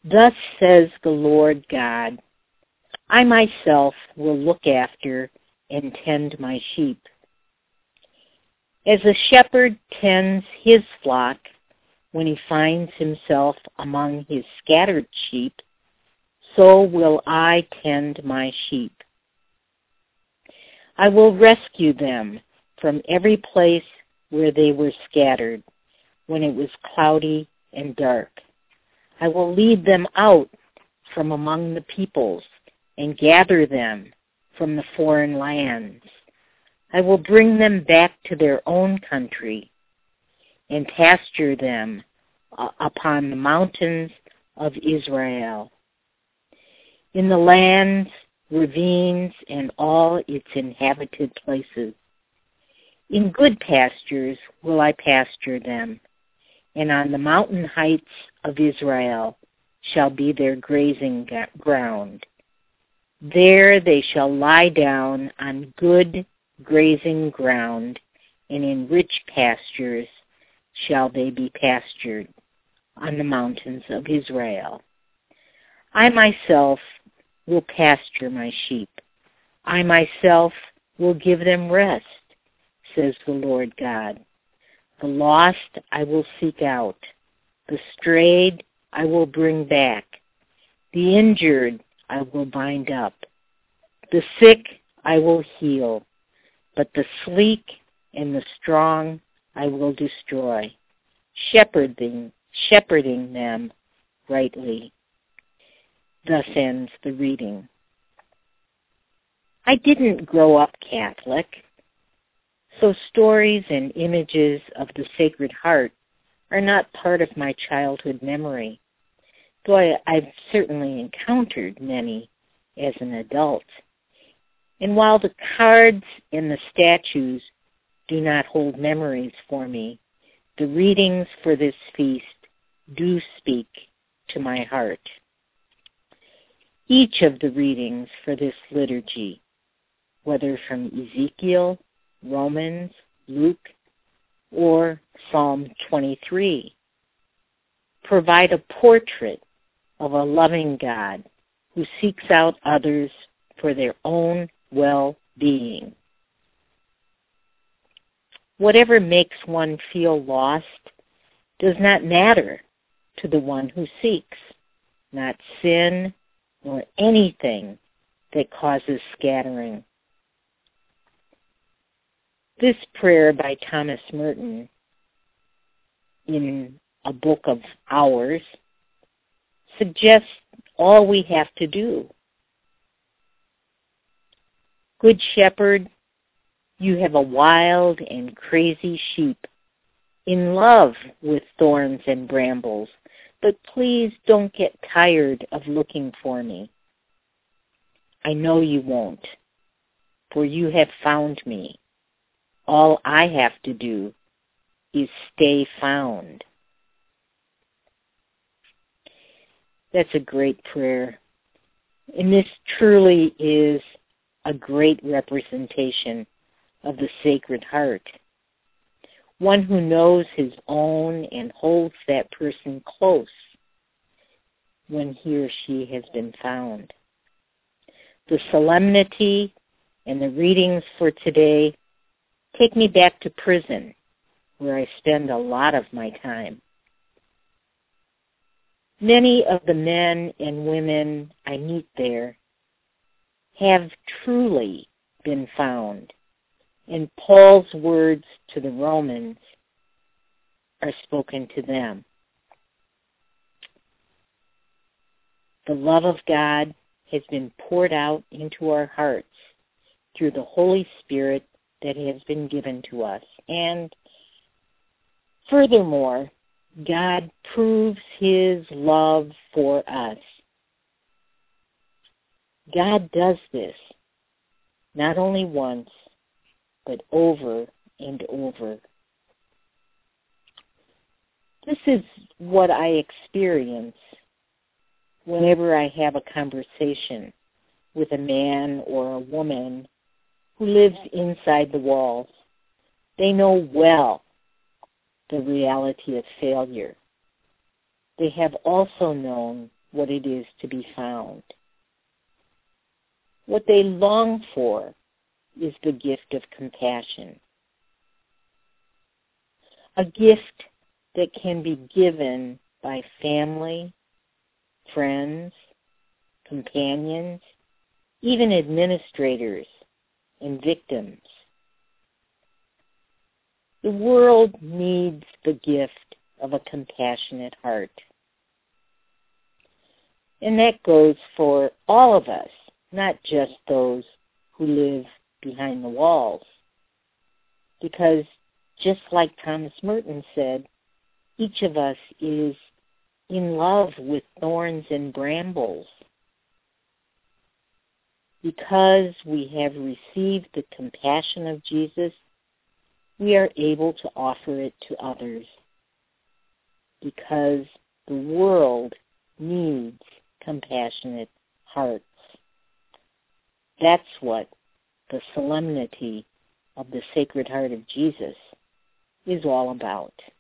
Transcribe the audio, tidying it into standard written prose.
Thus says the Lord God, I myself will look after and tend my sheep. As a shepherd tends his flock when he finds himself among his scattered sheep, so will I tend my sheep. I will rescue them from every place where they were scattered when it was cloudy and dark. I will lead them out from among the peoples and gather them from the foreign lands. I will bring them back to their own country and pasture them upon the mountains of Israel. In the lands, ravines, and all its inhabited places. In good pastures will I pasture them, and on the mountain heights of Israel shall be their grazing ground. There they shall lie down on good grazing ground, and in rich pastures shall they be pastured on the mountains of Israel. I myself will pasture my sheep. I myself will give them rest, says the Lord God. The lost I will seek out. The strayed I will bring back. The injured I will bind up. The sick I will heal. But the sleek and the strong I will destroy, shepherding them rightly. Thus ends the reading. I didn't grow up Catholic, so stories and images of the Sacred Heart are not part of my childhood memory, though I've certainly encountered many as an adult. And while the cards and the statues do not hold memories for me, the readings for this feast do speak to my heart. Each of the readings for this liturgy, whether from Ezekiel, Romans, Luke, or Psalm 23, provide a portrait of a loving God who seeks out others for their own well-being. Whatever makes one feel lost does not matter to the one who seeks, not sin nor anything that causes scattering. This prayer by Thomas Merton in a book of Hours suggests all we have to do. Good Shepherd, you have a wild and crazy sheep in love with thorns and brambles, but please don't get tired of looking for me. I know you won't, for you have found me. All I have to do is stay found. That's a great prayer. And this truly is a great representation of the Sacred Heart. One who knows his own and holds that person close when he or she has been found. The solemnity and the readings for today take me back to prison, where I spend a lot of my time. Many of the men and women I meet there have truly been found, and Paul's words to the Romans are spoken to them. The love of God has been poured out into our hearts through the Holy Spirit that has been given to us. And furthermore, God proves his love for us. God does this not only once, but over and over. This is what I experience whenever I have a conversation with a man or a woman who lives inside the walls. They know well the reality of failure. They have also known what it is to be found. What they long for is the gift of compassion, a gift that can be given by family, friends, companions, even administrators and victims. The world needs the gift of a compassionate heart. And that goes for all of us, not just those who live behind the walls. Because just like Thomas Merton said, each of us is in love with thorns and brambles. Because we have received the compassion of Jesus, we are able to offer it to others. Because the world needs compassionate hearts. That's what the solemnity of the Sacred Heart of Jesus is all about.